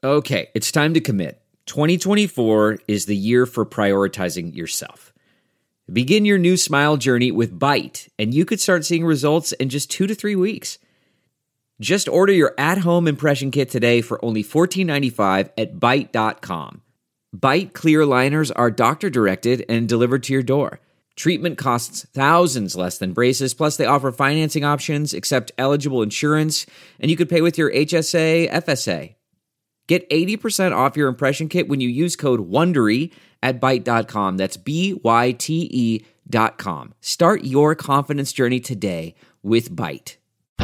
Okay, it's time to commit. 2024 is the year for prioritizing yourself. Begin your new smile journey with Byte, and you could start seeing results in just 2 to 3 weeks. Just order your at-home impression kit today for only $14.95 at Byte.com. Byte clear liners are doctor-directed and delivered to your door. Treatment costs thousands less than braces, plus they offer financing options, accept eligible insurance, and you could pay with your HSA, FSA. Get 80% off your impression kit when you use code WONDERY at Byte.com. That's BYTE.com. Start your confidence journey today with Byte.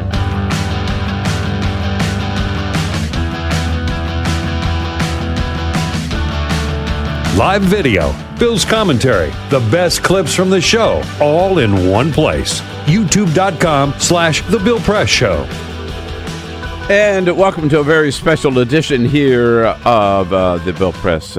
Live video, Bill's commentary, the best clips from the show, all in one place. YouTube.com/The Bill Press Show. And welcome to a very special edition here of the Bill Press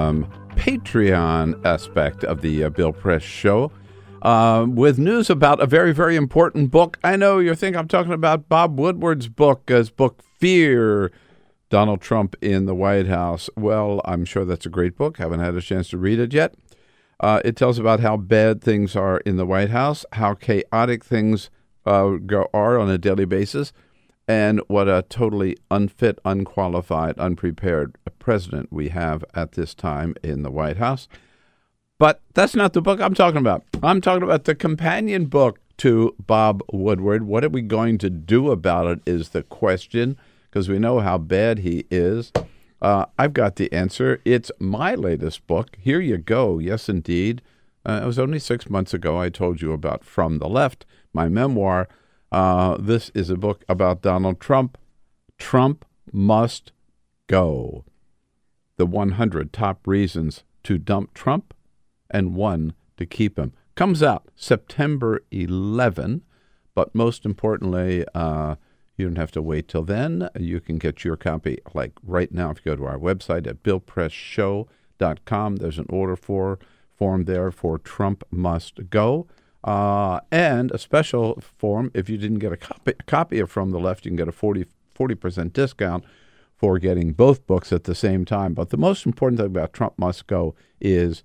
Patreon aspect of the Bill Press Show with news about a very, very important book. I know you think I'm talking about Bob Woodward's book, his book Fear, Donald Trump in the White House. Well, I'm sure that's a great book. Haven't had a chance to read it yet. It tells about how bad things are in the White House, how chaotic things are on a daily basis, and what a totally unfit, unqualified, unprepared president we have at this time in the White House. But that's not the book I'm talking about. I'm talking about the companion book to Bob Woodward. What are we going to do about it is the question, because we know how bad he is. I've got the answer. It's my latest book. Here you go. Yes, indeed. It was only 6 months ago I told you about From the Left, my memoir. This is a book about Donald Trump. Trump must go. The 100 top reasons to dump Trump and 1 to keep him. Comes out September 11, but most importantly, you don't have to wait till then. You can get your copy like right now if you go to our website at BillPressShow.com. There's an order form there for Trump Must Go. And a special form, if you didn't get a copy of From the Left, you can get a 40% discount for getting both books at the same time. But the most important thing about Trump Must Go is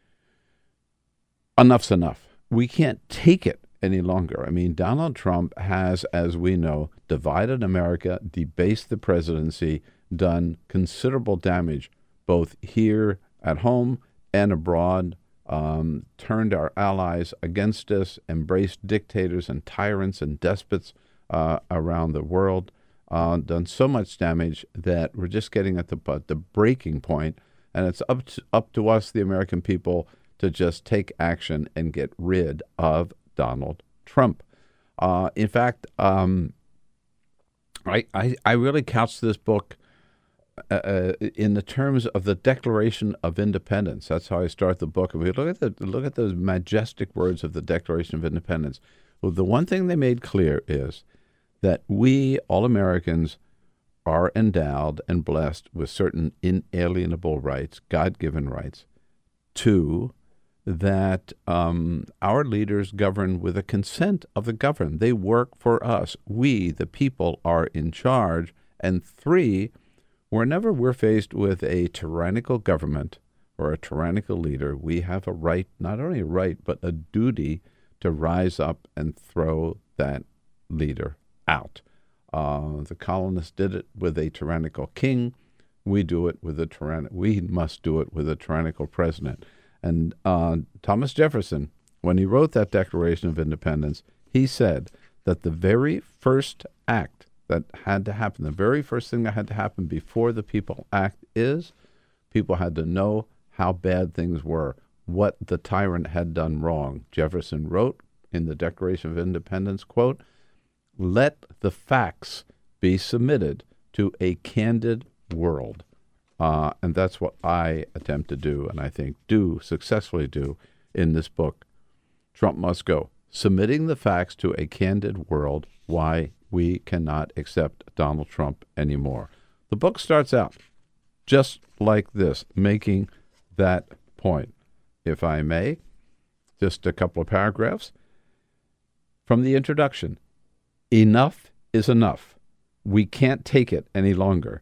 enough's enough. We can't take it any longer. I mean, Donald Trump has, as we know, divided America, debased the presidency, done considerable damage both here at home and abroad, turned our allies against us, embraced dictators and tyrants and despots around the world, done so much damage that we're just getting at the breaking point, and it's up to us, the American people, to just take action and get rid of Donald Trump. In fact, I really couch this book in the terms of the Declaration of Independence. That's how I start the book. If we look at those majestic words of the Declaration of Independence, well, the one thing they made clear is that we, all Americans, are endowed and blessed with certain inalienable rights, God-given rights. 2, that our leaders govern with the consent of the governed. They work for us. We, the people, are in charge. And 3, whenever we're faced with a tyrannical government or a tyrannical leader, we have a right, not only a right, but a duty to rise up and throw that leader out. The colonists did it with a tyrannical king. We must do it with a tyrannical president. And Thomas Jefferson, when he wrote that Declaration of Independence, he said that the very first act that had to happen, the very first thing that had to happen before the people act is people had to know how bad things were, what the tyrant had done wrong. Jefferson wrote in the Declaration of Independence, quote, "Let the facts be submitted to a candid world." And that's what I attempt to do, and I think successfully do in this book, Trump Must Go. Submitting the facts to a candid world, why we cannot accept Donald Trump anymore. The book starts out just like this, making that point. If I may, just a couple of paragraphs from the introduction. Enough is enough. We can't take it any longer.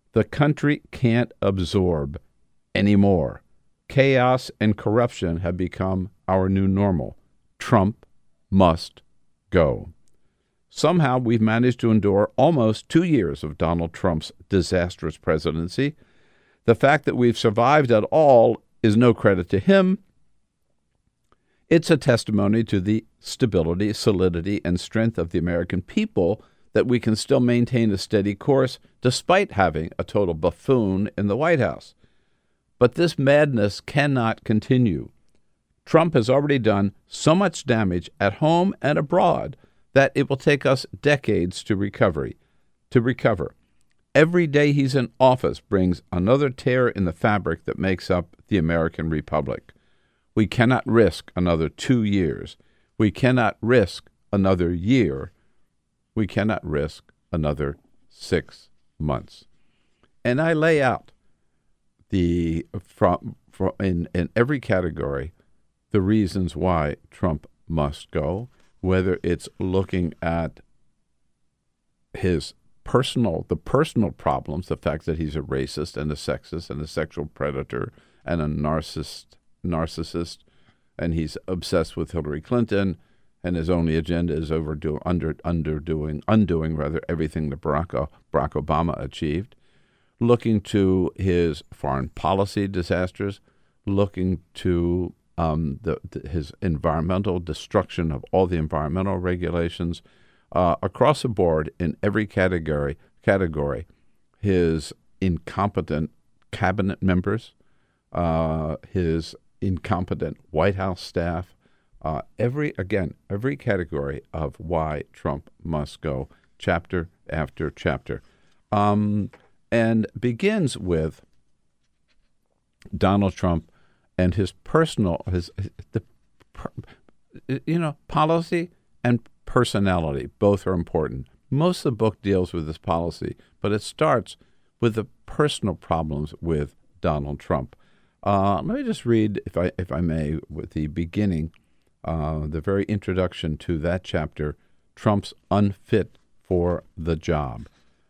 The country can't absorb anymore. Chaos and corruption have become our new normal. Trump must go. Somehow we've managed to endure almost 2 years of Donald Trump's disastrous presidency. The fact that we've survived at all is no credit to him. It's a testimony to the stability, solidity, and strength of the American people that we can still maintain a steady course despite having a total buffoon in the White House. But this madness cannot continue. Trump has already done so much damage at home and abroad that it will take us decades to recover. Every day he's in office brings another tear in the fabric that makes up the American Republic. We cannot risk another 2 years. We cannot risk another year. We cannot risk another 6 months. And I lay out in every category the reasons why Trump must go, whether it's looking at the personal problems, the fact that he's a racist and a sexist and a sexual predator and a narcissist, and he's obsessed with Hillary Clinton, and his only agenda is undoing everything that Barack Obama achieved, looking to his foreign policy disasters, looking to his environmental destruction of all the environmental regulations, across the board in every category, his incompetent cabinet members, his incompetent White House staff, every category of why Trump must go, chapter after chapter, and begins with Donald Trump and his personal, policy and personality. Both are important. Most of the book deals with his policy, but it starts with the personal problems with Donald Trump. Let me just read, if I may, with the beginning, the very introduction to that chapter, Trump's unfit for the job.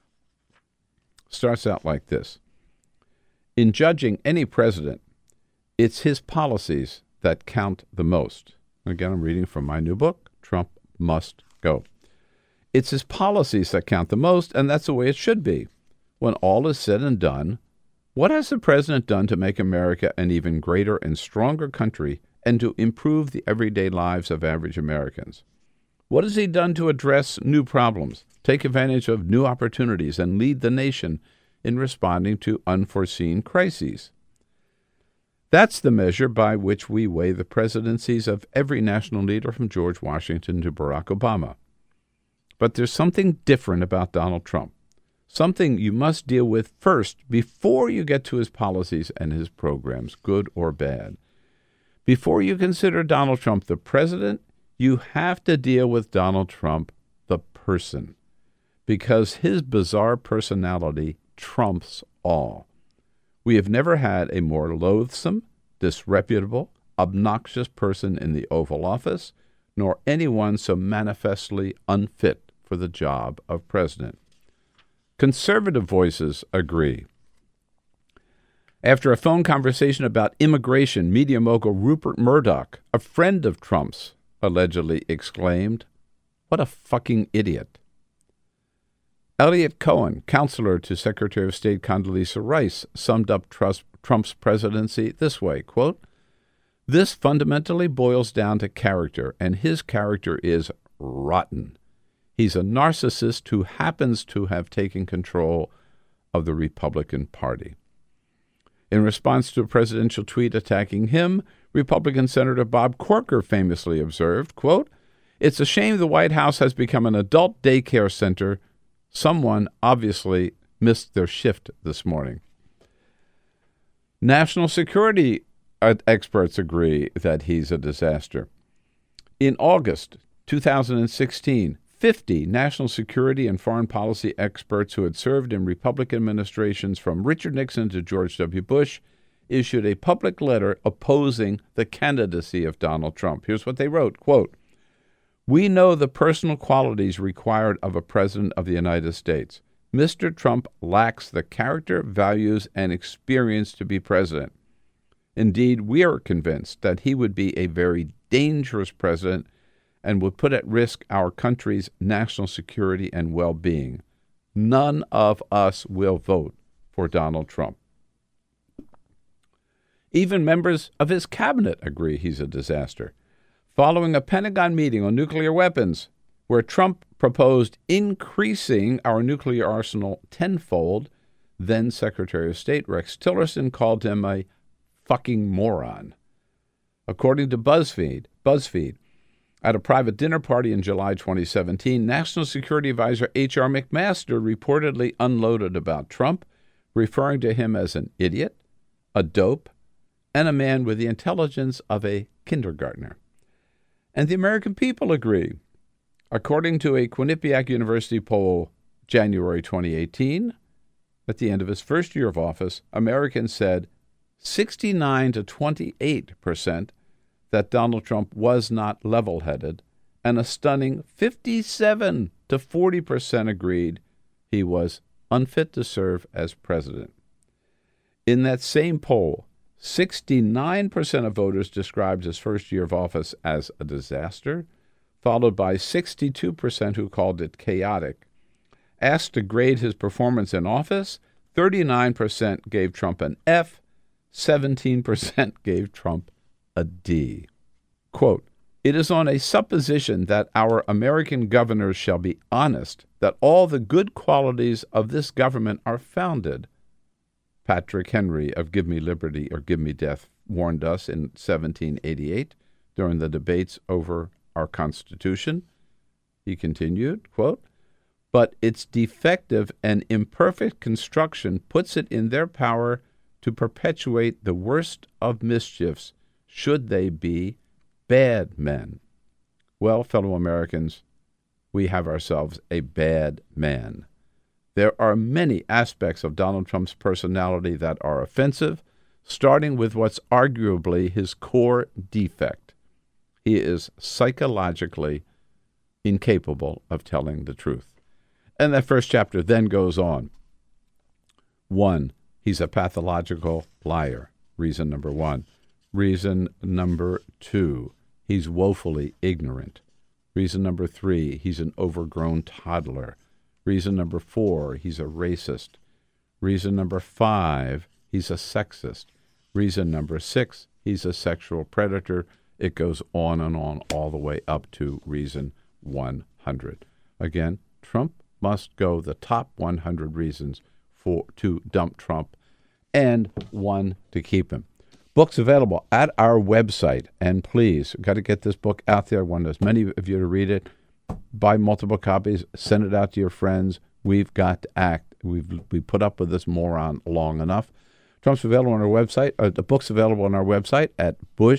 Starts out like this. In judging any president, it's his policies that count the most. Again, I'm reading from my new book, Trump Must Go. It's his policies that count the most, and that's the way it should be. When all is said and done, what has the president done to make America an even greater and stronger country and to improve the everyday lives of average Americans? What has he done to address new problems, take advantage of new opportunities, and lead the nation in responding to unforeseen crises? That's the measure by which we weigh the presidencies of every national leader from George Washington to Barack Obama. But there's something different about Donald Trump, something you must deal with first before you get to his policies and his programs, good or bad. Before you consider Donald Trump the president, you have to deal with Donald Trump the person, because his bizarre personality trumps all. We have never had a more loathsome, disreputable, obnoxious person in the Oval Office, nor anyone so manifestly unfit for the job of president. Conservative voices agree. After a phone conversation about immigration, media mogul Rupert Murdoch, a friend of Trump's, allegedly exclaimed, "What a fucking idiot." Eliot Cohen, counselor to Secretary of State Condoleezza Rice, summed up Trump's presidency this way, quote, "This fundamentally boils down to character, and his character is rotten. He's a narcissist who happens to have taken control of the Republican Party." In response to a presidential tweet attacking him, Republican Senator Bob Corker famously observed, quote, "It's a shame the White House has become an adult daycare center. Someone obviously missed their shift this morning." National security experts agree that he's a disaster. In August 2016, 50 national security and foreign policy experts who had served in Republican administrations from Richard Nixon to George W. Bush issued a public letter opposing the candidacy of Donald Trump. Here's what they wrote, quote, "We know the personal qualities required of a president of the United States. Mr. Trump lacks the character, values, and experience to be president. Indeed, we are convinced that he would be a very dangerous president and would put at risk our country's national security and well-being. None of us will vote for Donald Trump. Even members of his cabinet agree he's a disaster. Following a Pentagon meeting on nuclear weapons, where Trump proposed increasing our nuclear arsenal tenfold, then Secretary of State Rex Tillerson called him a fucking moron. According to BuzzFeed, at a private dinner party in July 2017, National Security Advisor H.R. McMaster reportedly unloaded about Trump, referring to him as an idiot, a dope, and a man with the intelligence of a kindergartner. And the American people agree. According to a Quinnipiac University poll, January 2018, at the end of his first year of office, Americans said 69 to 28% that Donald Trump was not level-headed, and a stunning 57 to 40% agreed he was unfit to serve as president. In that same poll, 69% of voters described his first year of office as a disaster, followed by 62% who called it chaotic. Asked to grade his performance in office, 39% gave Trump an F, 17% gave Trump a D. Quote, "It is on a supposition that our American governors shall be honest, that all the good qualities of this government are founded," Patrick Henry of Give Me Liberty or Give Me Death warned us in 1788 during the debates over our Constitution. He continued, quote, "But its defective and imperfect construction puts it in their power to perpetuate the worst of mischiefs, should they be bad men." Well, fellow Americans, we have ourselves a bad man. There are many aspects of Donald Trump's personality that are offensive, starting with what's arguably his core defect. He is psychologically incapable of telling the truth. And that first chapter then goes on. 1, he's a pathological liar. Reason number 1. Reason number 2, he's woefully ignorant. Reason number 3, he's an overgrown toddler. Reason number 4, he's a racist. Reason number 5, he's a sexist. Reason number 6, he's a sexual predator. It goes on and on all the way up to reason 100. Again, Trump must go the top 100 reasons to dump Trump and 1 to keep him. Books available at our website. And please, we've got to get this book out there. I want as many of you to read it. Buy multiple copies. Send it out to your friends. We've got to act. We put up with this moron long enough. Trump's available on our website. The book's available on our website at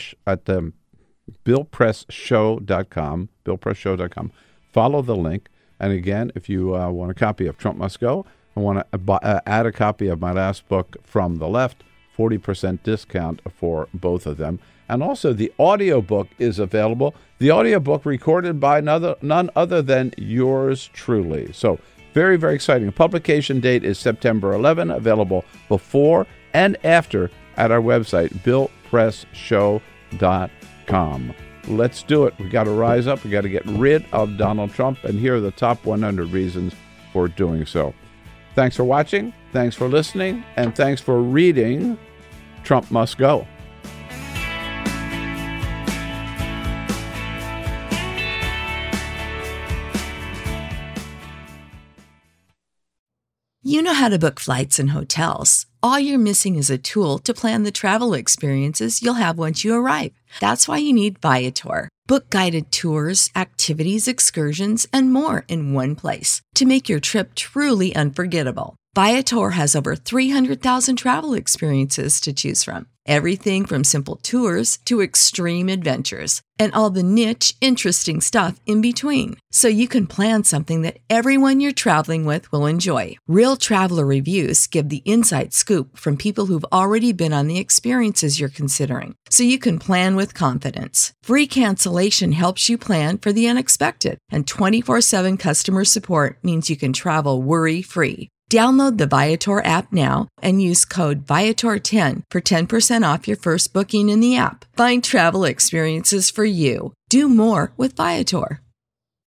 BillPressShow.com. BillPressShow.com. Follow the link. And again, if you want a copy of Trump Must Go, I want to add a copy of my last book, From the Left, 40% discount for both of them. And also the audiobook is available. The audiobook recorded by none other than yours truly. So very, very exciting. The publication date is September 11, available before and after at our website, BillPressShow.com. Let's do it. We got to rise up. We got to get rid of Donald Trump. And here are the top 100 reasons for doing so. Thanks for watching. Thanks for listening. And thanks for reading Trump Must Go. You know how to book flights and hotels. All you're missing is a tool to plan the travel experiences you'll have once you arrive. That's why you need Viator. Book guided tours, activities, excursions, and more in one place to make your trip truly unforgettable. Viator has over 300,000 travel experiences to choose from. Everything from simple tours to extreme adventures, and all the niche, interesting stuff in between. So you can plan something that everyone you're traveling with will enjoy. Real traveler reviews give the inside scoop from people who've already been on the experiences you're considering. So you can plan with confidence. Free cancellation helps you plan for the unexpected. And 24/7 customer support means you can travel worry-free. Download the Viator app now and use code Viator10 for 10% off your first booking in the app. Find travel experiences for you. Do more with Viator.